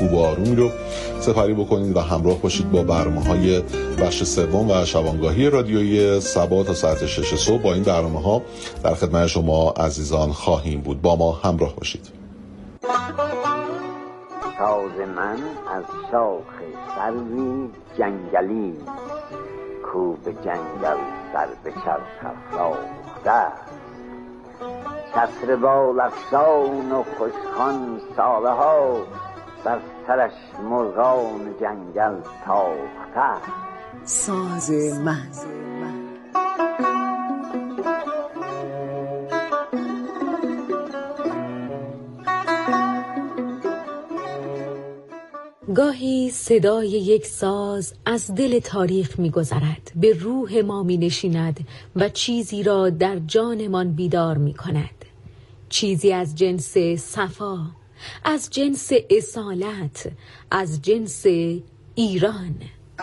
خوب و آرومی رو سپری بکنید و همراه باشید با برنامه‌های بخش سوم و شبانگاهی رادیویی صبح تا ساعت 6 صبح. با این برنامه‌ها در خدمت شما عزیزان خواهیم بود. با ما همراه باشید. ساز من از شاخ سروی جنگلی، کو به جنگل سر به چرخ افراخته، چتر بال افشان و خوشخوان ساله ها، بر سرش مرغان جنگل تاخته. ساز من. گاهی صدای یک ساز از دل تاریخ می گذرد، به روح ما می نشیند و چیزی را در جانمان بیدار می کند. چیزی از جنس صفا، از جنس اصالت، از جنس ایران.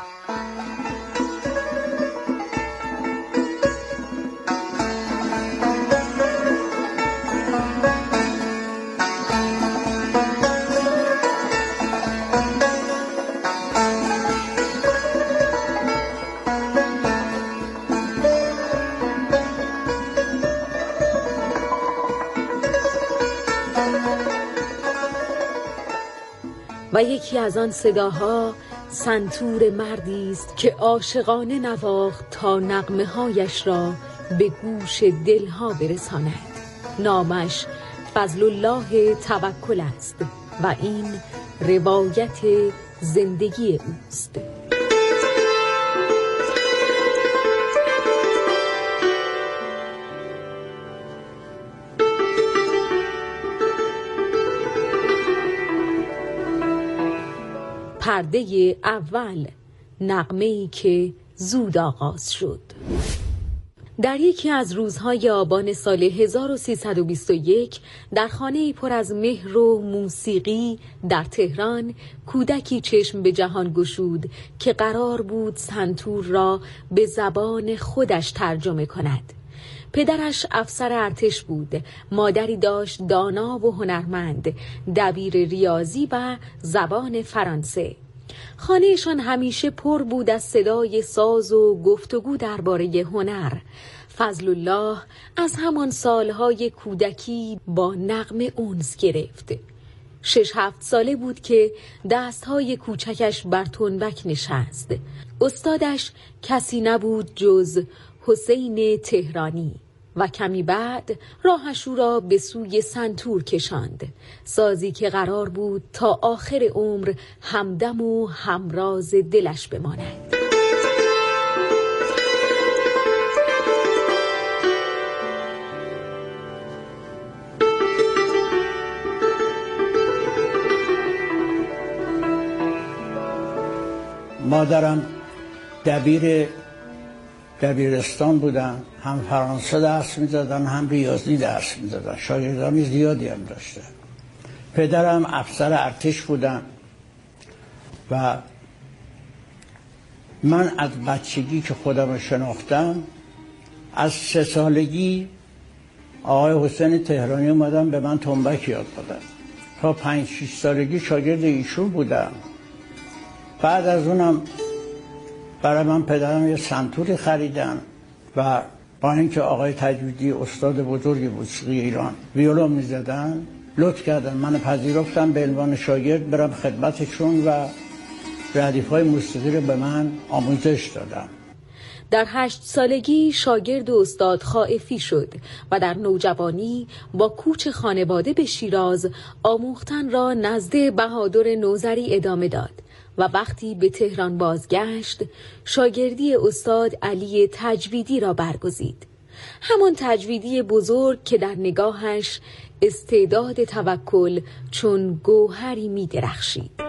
و یکی از آن صداها سنتور مردی است که عاشقانه نواخت تا نغمه هایش را به گوش دلها برساند. نامش فضل الله توکل است و این روایت زندگی اوست. پرده اول، نغمه‌ای که زود آغاز شد. در یکی از روزهای آبان سال 1321 در خانه‌ای پر از مهر و موسیقی در تهران، کودکی چشم به جهان گشود که قرار بود سنتور را به زبان خودش ترجمه کند. پدرش افسر ارتش بود، مادری داشت دانا و هنرمند، دبیر ریاضی و زبان فرانسه. خانهشان همیشه پر بود از صدای ساز و گفتگو درباره هنر. فضل الله از همان سالهای کودکی با نغمه انس گرفت. 6-7 ساله بود که دستهای کوچکش بر تنبک نشست. استادش کسی نبود جز حسین تهرانی و کمی بعد راهش او را به سوی سنتور کشاند، سازی که قرار بود تا آخر عمر همدم و همراز دلش بماند. مادرم دبیرستان بودن، هم فرانسه درس می‌دادن هم ریاضی درس می‌دادن، شاگردان زیادی هم داشته. پدرم افسر ارتش بودن و من از بچگی که خودم رو شناختم، از 3 سالگی آقای حسین تهرانی اومدن به من تنبک یاد دادن. تا 5-6 سالگی شاگرد ایشون بودم. بعد از اونم برای من پدرم یه سنتوری خریدن و با اینکه آقای تجویدی استاد بزرگی موسیقی ایران ویولون می‌زدن، لطف کردن منو پذیرفتن به عنوان شاگرد برم خدمتشون و ردیف‌های موسیقی رو به من آموزش دادن. در 8 سالگی شاگرد استاد خائفی شد و در نوجوانی با کوچ خانواده به شیراز آموختن را نزد بهادر نوذری ادامه داد و وقتی به تهران بازگشت شاگردی استاد علی تجویدی را برگزید. همان تجویدی بزرگ که در نگاهش استعداد توکل چون گوهری می درخشید.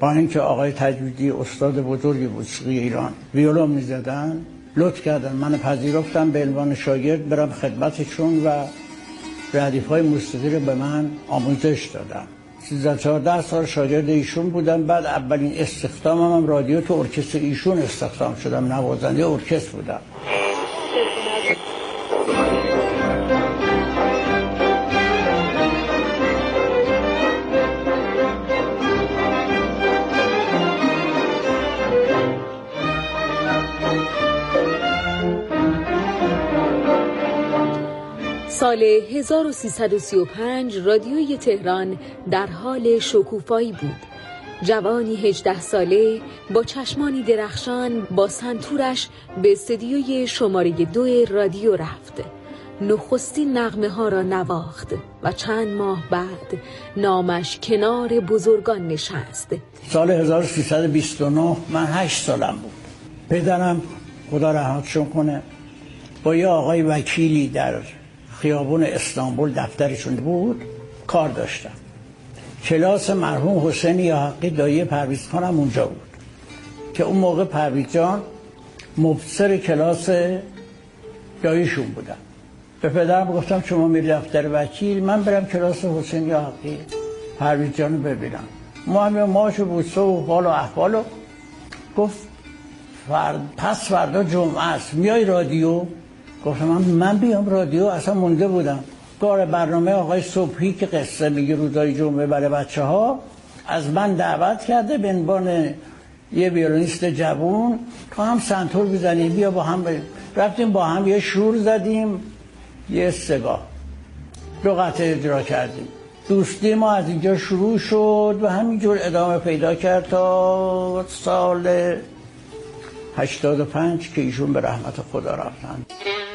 با اینکه آقای تجویدی استاد بزرگی موسیقی ایران ویولون می‌زدن، لطف کردن من پذیرفتم به عنوان شاگرد برم خدمتشون و ردیف‌های موسیقی رو به من آموزش دادن. 13-14 سال شاگرد ایشون بودم. بعد اولین استخدامم رادیو تو ارکستر ایشون استخدام شدم، نوازنده ارکستر بودم. سال 1335 رادیوی تهران در حال شکوفایی بود. جوانی 18 ساله با چشمانی درخشان با سنتورش به استدیوی شماره 2 رادیو رفت. نخستین نغمه ها را نواخت و چند ماه بعد نامش کنار بزرگان نشست. سال 1329 من 8 سالم بود. پدرم خدا رحمتشون کنه با یه آقای وکیلی در خیابون استانبول دفترشون بود کار داشتم. کلاس مرحوم حسین یاحقی دایی پرویز خانم اونجا بود که اون موقع پرویز جان مبصر کلاس داییشون بودن. به پدرم گفتم شما میری دفتر وکیل، من برم کلاس حسین یاحقی پرویز جان رو ببینم. ماشو بوسه و حال و احوال. گفت پس فردا جمعه است میای رادیو؟ گفتم من بیام رادیو، اصلا مونده بودم. کار برنامه آقای صبحی که قصه میگه روزای جمعه برای بچه‌ها از من دعوت کرده به عنوان یه ویولونیست جوون تا هم سنتور بزنیم، بیا با هم بریم. رفتیم با هم یه شور زدیم، یه سگاه 2 قطعه اجرا کردیم. دوستی ما از اینجا شروع شد و همینجور ادامه پیدا کرد تا سال 85 که ایشون به رحمت خدا رفتن.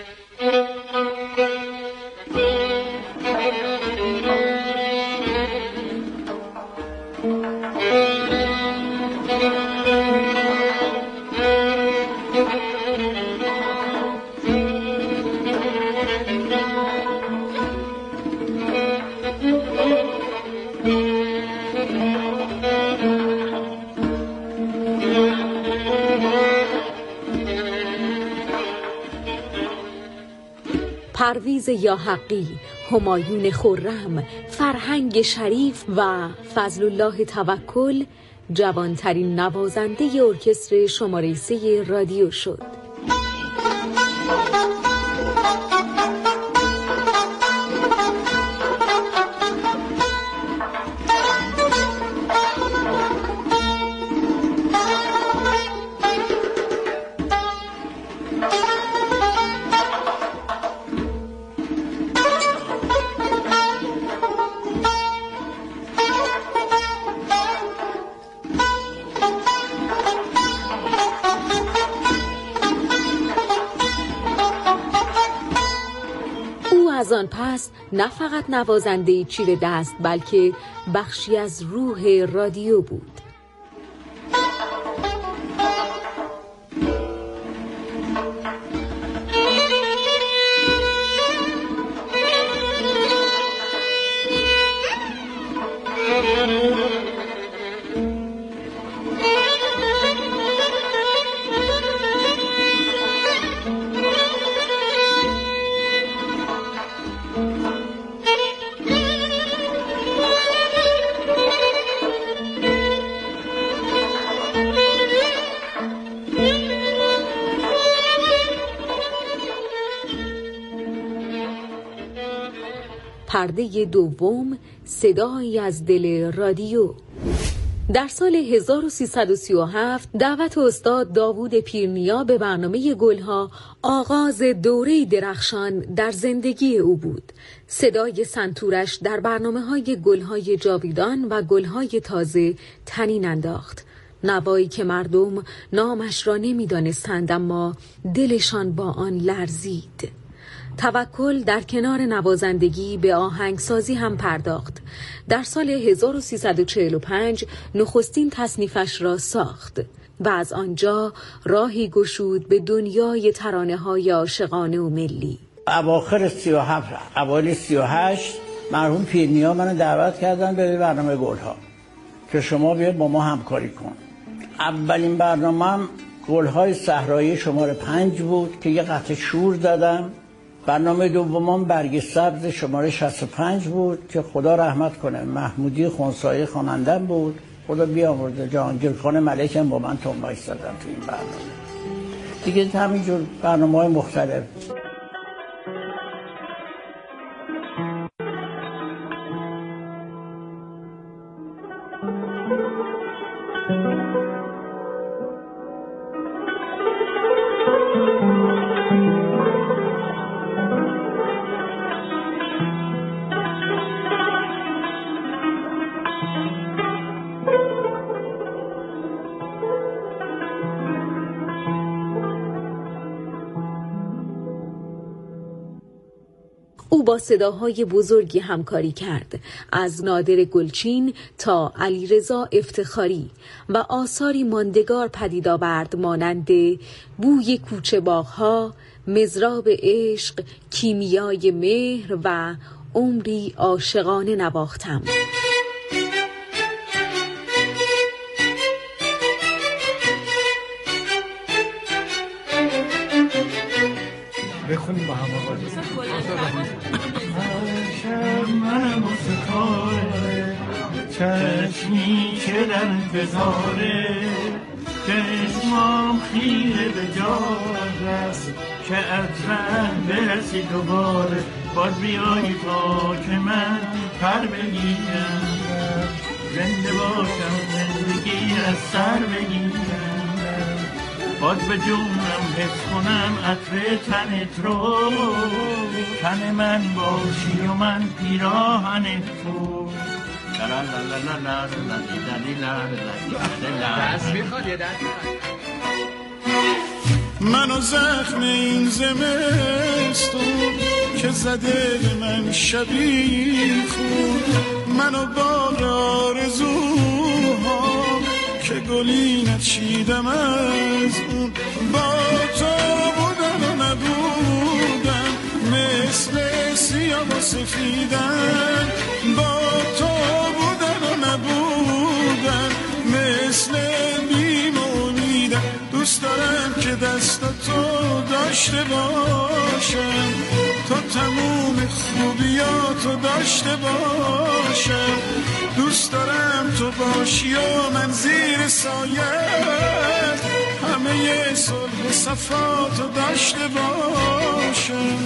پرویز یاحقی، همایون خرم، فرهنگ شریف و فضل الله توکل جوانترین نوازنده ارکستر شماره 3 رادیو شد. از آن پس نه فقط نوازنده چیره دست بلکه بخشی از روح رادیو بود. پرده دوم، صدایی از دل رادیو. در سال 1337 دعوت استاد داوود پیرنیا به برنامه گلها آغاز دوره درخشان در زندگی او بود. صدای سنتورش در برنامه‌های گلهای جاویدان و گلهای تازه طنین انداخت. نوایی که مردم نامش را نمی‌دانستند اما دلشان با آن لرزید. توکل در کنار نوازندگی به آهنگسازی هم پرداخت. در سال 1345 نخستین تصنیفش را ساخت و از آنجا راهی گشود به دنیای ترانه‌های عاشقانه و ملی. اواخر 37 اوایل 38 مرحوم پیرنیا منو دعوت کردن به برنامه گلها. که شما بیاید با ما همکاری کن. اولین برنامه‌ام گل‌های صحرایی شماره 5 بود که یه قطعه شور دادم. برنامه دومم برگ سبز شماره 65 بود که خدا رحمت کنه محمودی خونسایی خواننده‌ام بود، خدا بیامرزه، جهانگیرخان ملک هم با من تنبک زدن تو این برنامه. دیگه همینجور برنامه‌های مختلف. او با صداهای بزرگی همکاری کرد، از نادر گلچین تا علیرضا افتخاری، و آثاری ماندگار پدید آورد مانند بوی کوچه باغ‌ها، مضراب عشق، کیمیای مهر و عمری عاشقانه نواختم. بخونیم با هم آقا منم و ستاره چشمی که در انتظاره چشمام خیره به جا رست که از ره برسی دوباره باید بیایی تا که من پر بگیرم زنده باشم زندگی از سر بگیرم باید به جونم حس کنم عطر تنت رو تن من باشی و من پیراهن تو منو زخم این زمستون که زده به من شبیه خون منو باغ آرزوها که گلی نچیدم از اون با تو بودن و نبودن مثل سیاه و سفیدن با تو بودن و نبودن مثل بیم و امیدن دوست دارم که دست تو داشته باشم تا تموم خوبیاتو داشته باشم دوست دارم تو باشی و من زیر سایت همه صلح و صفاتو داشته باشم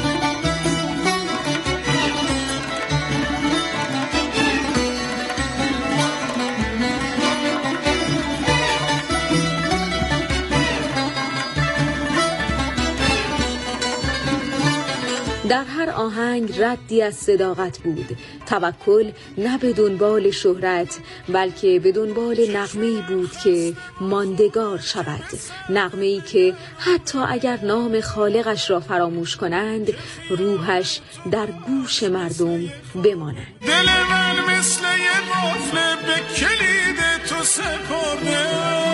در هر آهنگ ردی از صداقت بود. توکل نه به دنبال شهرت بلکه به دنبال نغمه‌ای بود که ماندگار شود، نغمه‌ای که حتی اگر نام خالقش را فراموش کنند روحش در گوش مردم بماند. دل من مثل یه قفل به کلید تو سپرده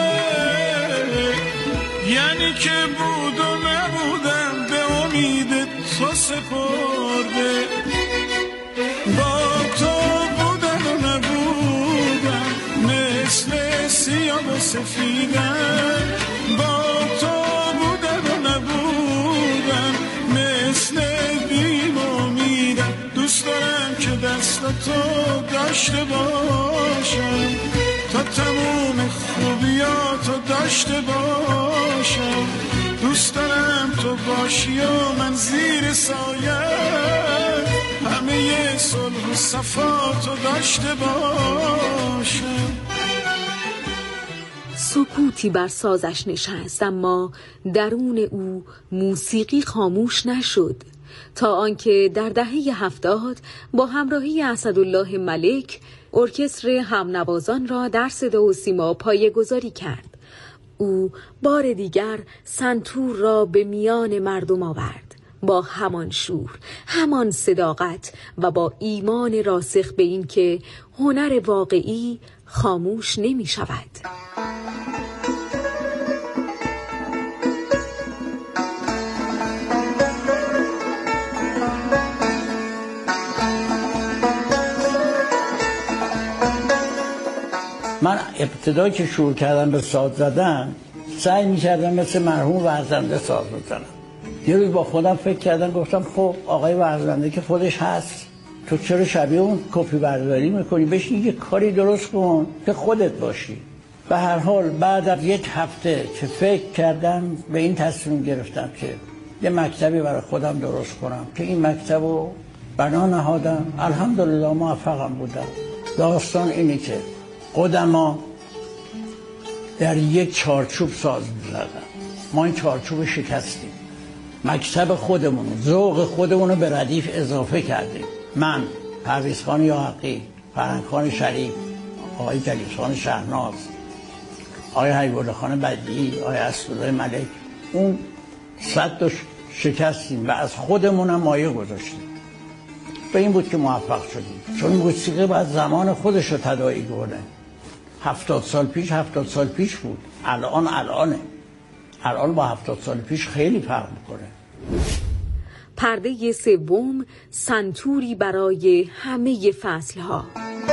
یعنی که بود و نبودم به امید تو سپرده با تو بودن و نبودن مثل سیاه و سفیدن با تو بودن و نبودن مثل بیم و امیدن دوست دارم که دست تو داشته باشم تا تموم خوبیاتو داشته باشم دوست دارم تو باشی و من زیر سایت همه صلح و صفاتو داشته باشم. سکوتی بر سازش نشست اما درون او موسیقی خاموش نشد تا آنکه در دهه 70 با همراهی اسدالله ملک ارکستر همنوازان را در صدا و سیما پایه‌گذاری کرد. او بار دیگر سنتور را به میان مردم آورد با همان شور، همان صداقت و با ایمان راسخ به این که هنر واقعی خاموش نمی شود. من ابتدا که شروع کردم به ساز زدن سعی می‌کردم مثل مرحوم ورزنده ساز بزنم. یه روز با خودم فکر کردم، گفتم خب آقای ورزنده که خودش هست، تو چرا شبیه اون کپی برداری میکنی؟ بشین یه کاری درست کن که خودت باشی. به هر حال بعد از یک هفته که فکر کردم به این تصمیم گرفتم که یه مکتبی برای خودم درست کنم که این مکتب رو بنا نهادم. الحمدلله موفقم بودم. داستان اینه که قدما در یک چارچوب ساز می‌زدن، ما این چارچوب شکستیم، مکتب خودمون، ذوق خودمون رو به ردیف اضافه کردیم. من، پرویزخان یاحقی، فرهنگخان شریف، آقای جلیلخان شهناز، آقای حبیب‌الله خان بدیعی، آقای اسدالله ملک، اون صد شکستیم و از خودمون هم مایه گذاشتیم. به این بود که موفق شدیم، چون موسیقی باید زمان خودش رو تداعی کنه. 70 سال پیش بود، الان با 70 سال پیش خیلی فرق میکنه. پرده سوم، سنتوری برای همه فصلها.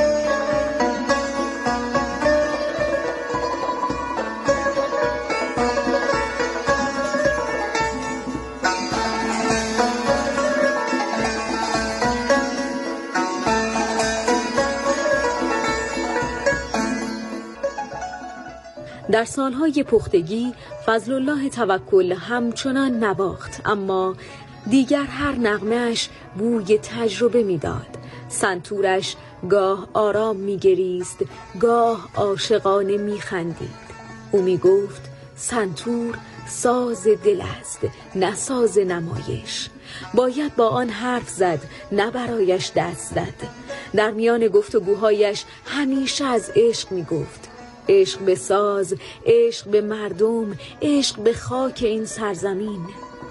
در سالهای پختگی فضلالله توکل همچنان نواخت، اما دیگر هر نغمه‌اش بوی تجربه میداد. سنتورش گاه آرام میگریست، گاه عاشقانه میخندید. او میگفت سنتور ساز دل است، نه ساز نمایش. باید با آن حرف زد، نه برایش دست زد. در میان گفتگوهایش همیشه از عشق میگفت. عشق به ساز، عشق به مردم، عشق به خاک این سرزمین.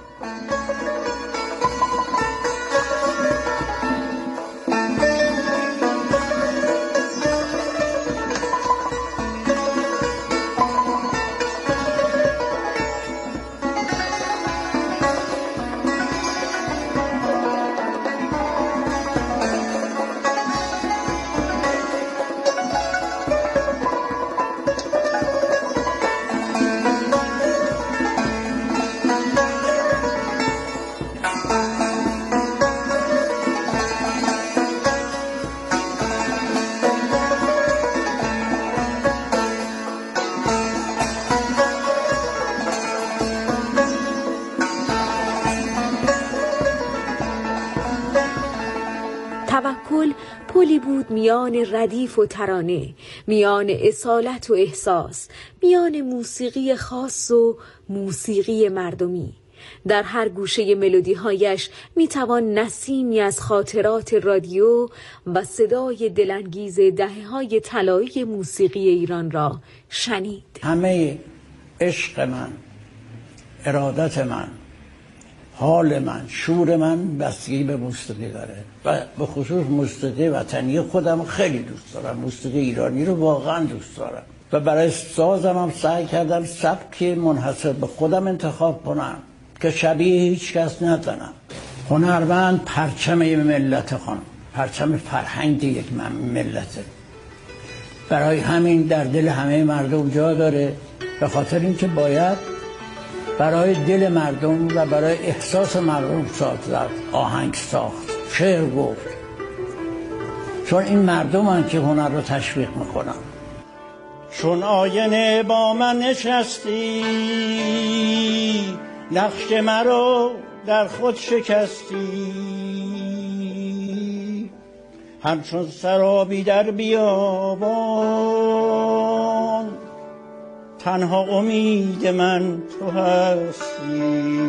توکل پلی بود میان ردیف و ترانه، میان اصالت و احساس، میان موسیقی خاص و موسیقی مردمی. در هر گوشه ملودی‌هایش میتوان نسیمی از خاطرات رادیو و صدای دلانگیز دهه‌های طلایی موسیقی ایران را شنید. همه عشق من، ارادت من، حال من، شور من بستگی به موسیقی داره و به خصوص موسیقی وطنی خودم خیلی دوست دارم. موسیقی ایرانی رو واقعا دوست دارم و برای سازم هم سعی کردم سبکی منحصر به خودم انتخاب کنم که شبیه هیچ کس نزنم. هنرمند پرچم ملت خانم، پرچم فرهنگ یک ملته. برای همین در دل همه مردم جا داره، به خاطر اینکه باید برای دل مردم و برای احساس مردم ساز زد، آهنگ ساخت، شعر گفت، چون این مردمن که هنر رو تشویق میکنن. چون آینه با من نشستی، نقش مرا در خود شکستی، همچون سرابی در بیابان، تنها امید من تو هستی.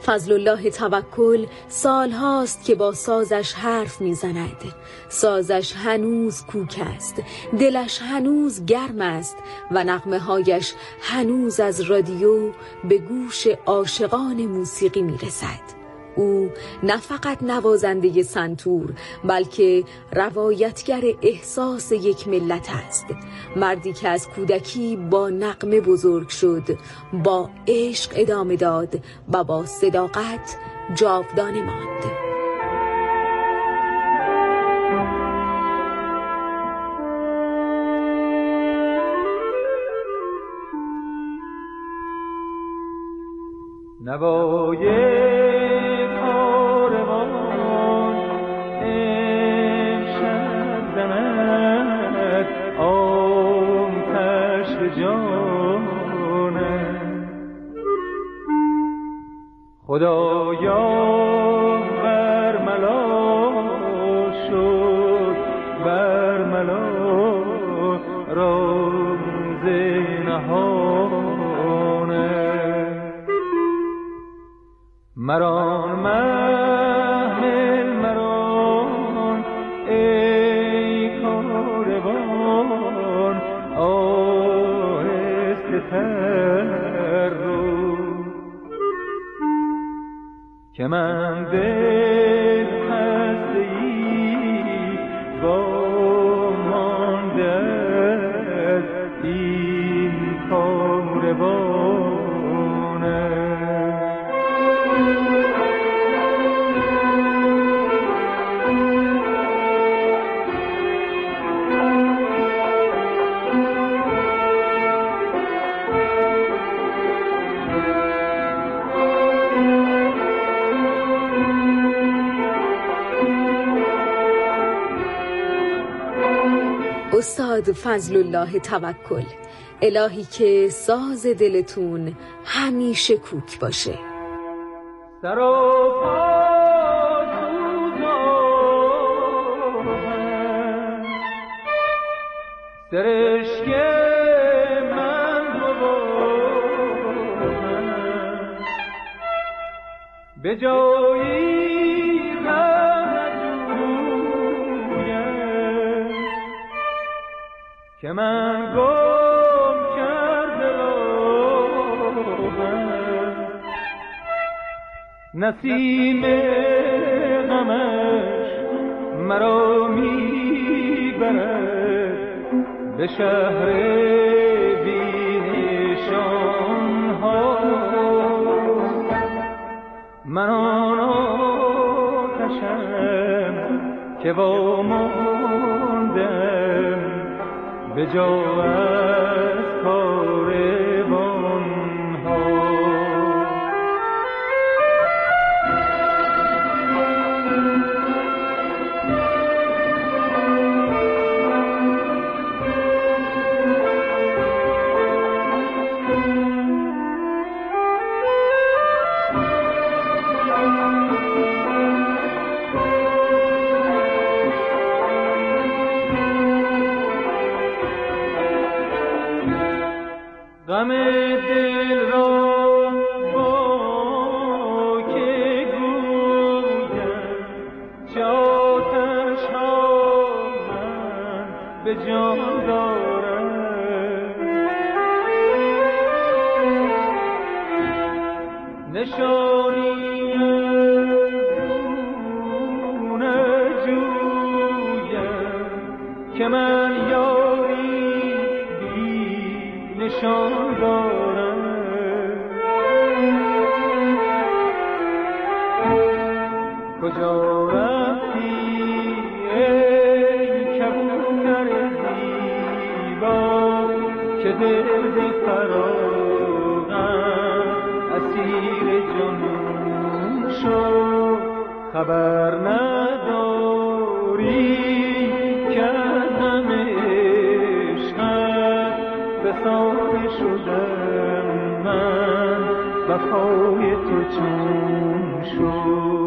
فضل الله توکل سالهاست که با سازش حرف میزند. سازش هنوز کوک است، دلش هنوز گرم است و نغمه هایش هنوز از رادیو به گوش عاشقان موسیقی میرسد. او نه فقط نوازنده سنتور بلکه روایتگر احساس یک ملت است. مردی که از کودکی با نغمه بزرگ شد، با عشق ادامه داد و با صداقت جاودانه ماند. نوای کاروان امشب زند آتش به جانم. خدایا برملا شد، برملا راز نهانه. مران محمل مران ای کاروان، آهسته تر رو که من دل خسته‌ای با مانده از این کاروانه. استاد فضل الله توکل، الهی که ساز دلتون همیشه کوک باشه. سر و پا سوزان سرشک من ببارم، به جایی که من گم کرده راهم. نسیم غمش مرا میبرد به شهر بی نشان ها. من آن آتشم که واماندم به جا از کاروان ها. غم دل را با که گویم، چه آتش ها من به جان دارم. نشانی خون جویم که من یاری بی نشان دارم. کجا رفتی ای کبوتر زیبا که دل فراغم اسیر جنون شد؟ خبر نداری که هم عشقت بساطه شدم من، وفای تو چون شد؟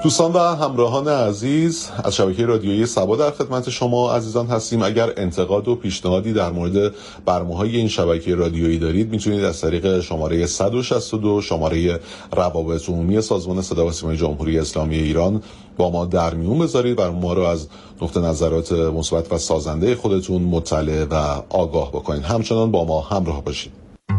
دوستان و همراهان عزیز از شبکه رادیویی سبا در خدمت شما عزیزان هستیم. اگر انتقاد و پیشنهادی در مورد برنامه‌های این شبکه رادیویی دارید میتونید از طریق شماره 162 شماره روابط عمومی سازمان صدا و سیمای جمهوری اسلامی ایران با ما در میون بذارید و ما رو از نقطه نظرات مثبت و سازنده خودتون مطلع و آگاه بکنید. همچنان با ما همراه باشید.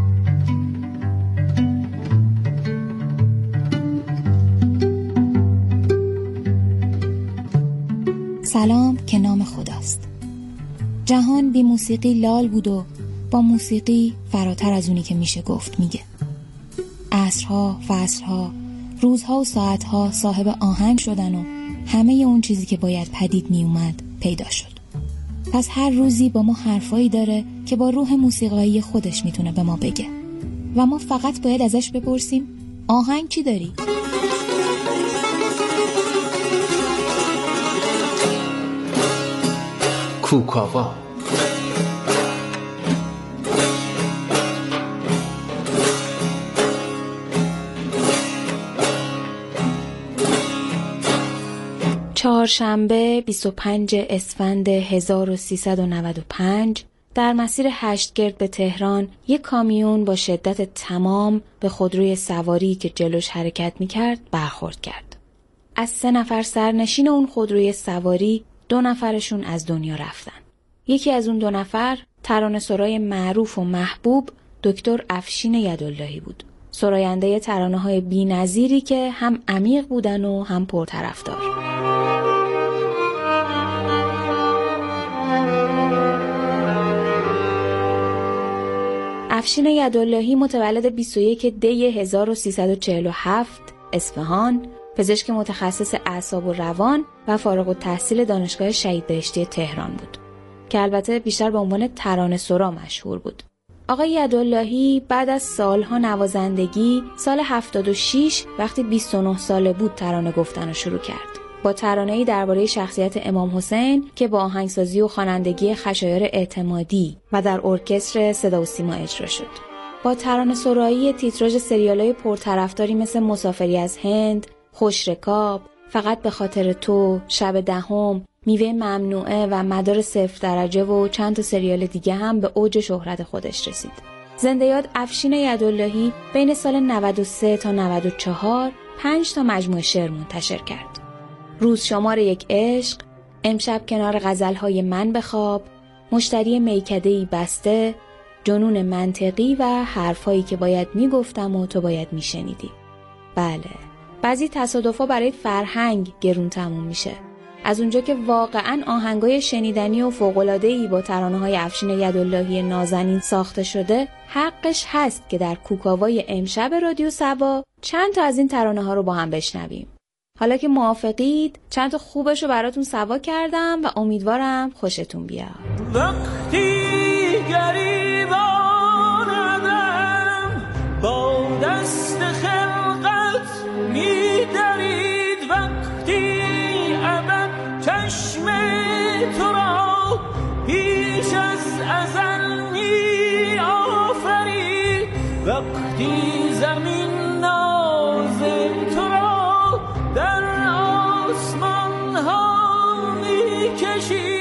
سلام که نام خداست. جهان بی موسیقی لال بود و با موسیقی فراتر از اونی که میشه گفت میگه. عصرها، فصلها، روزها و ساعتها صاحب آهنگ شدن و همه اون چیزی که باید پدید میومد پیدا شد. پس هر روزی با ما حرفایی داره که با روح موسیقایی خودش میتونه به ما بگه و ما فقط باید ازش بپرسیم آهنگ چی داری؟ کوکاوا. چهارشنبه 25 اسفند 1395 در مسیر هشتگرد به تهران یک کامیون با شدت تمام به خودروی سواری که جلوش حرکت می‌کرد برخورد کرد. از 3 نفر سرنشین اون خودروی سواری 2 نفرشون از دنیا رفتن. یکی از اون 2 نفر ترانه‌سرای معروف و محبوب دکتر افشین یداللهی بود. سراینده ترانه‌های بی‌نظیری که هم عمیق بودن و هم پرطرفدار. افشین یداللهی متولد 21 دی 1347 اصفهان، پزشک متخصص اعصاب و روان و فارغ التحصیل دانشگاه شهید بهشتی تهران بود که البته بیشتر به عنوان ترانه‌سرا مشهور بود. آقای یداللهی بعد از سالها نوازندگی سال 76 وقتی 29 ساله بود ترانه گفتن رو شروع کرد. با ترانه‌ای درباره شخصیت امام حسین که با آهنگسازی و خوانندگی خشایار اعتمادی و در ارکستر صدا و سیما اجرا شد. با ترانه‌سرایی تیتراژ سریال‌های پرطرفداری مثل مسافری از هند، خوش رکاب، فقط به خاطر تو، شب دهم، میوه ممنوعه و مدار 0 درجه و چند تا سریال دیگه هم به اوج شهرت خودش رسید. زنده یاد افشین یداللهی بین سال 93 تا 94 5 تا مجموعه شعر منتشر کرد. روز شمار یک عشق، امشب کنار غزلهای من بخواب، مشتری میکده‌ای بسته، جنون منطقی و حرفایی که باید میگفتم و تو باید میشنیدی. بله، بعضی تصادفا برای فرهنگ گرون تموم میشه. از اونجا که واقعاً آهنگای شنیدنی و فوق‌العاده‌ای با ترانه‌های افشین یداللهی نازنین ساخته شده، حقش هست که در کوکاوای امشب رادیو سبا چند تا از این ترانه‌ها رو با هم بشنویم. حالا که موافقید چند تا خوبش رو براتون سوا کردم و امیدوارم خوشتون بیاد. وقتی گریبانم با دست خلقت می‌درید، وقتی ابد چشم تو را پیش از ازل می‌آفرید، وقتی زمین ناز تو را در آسمان ها می‌کشید.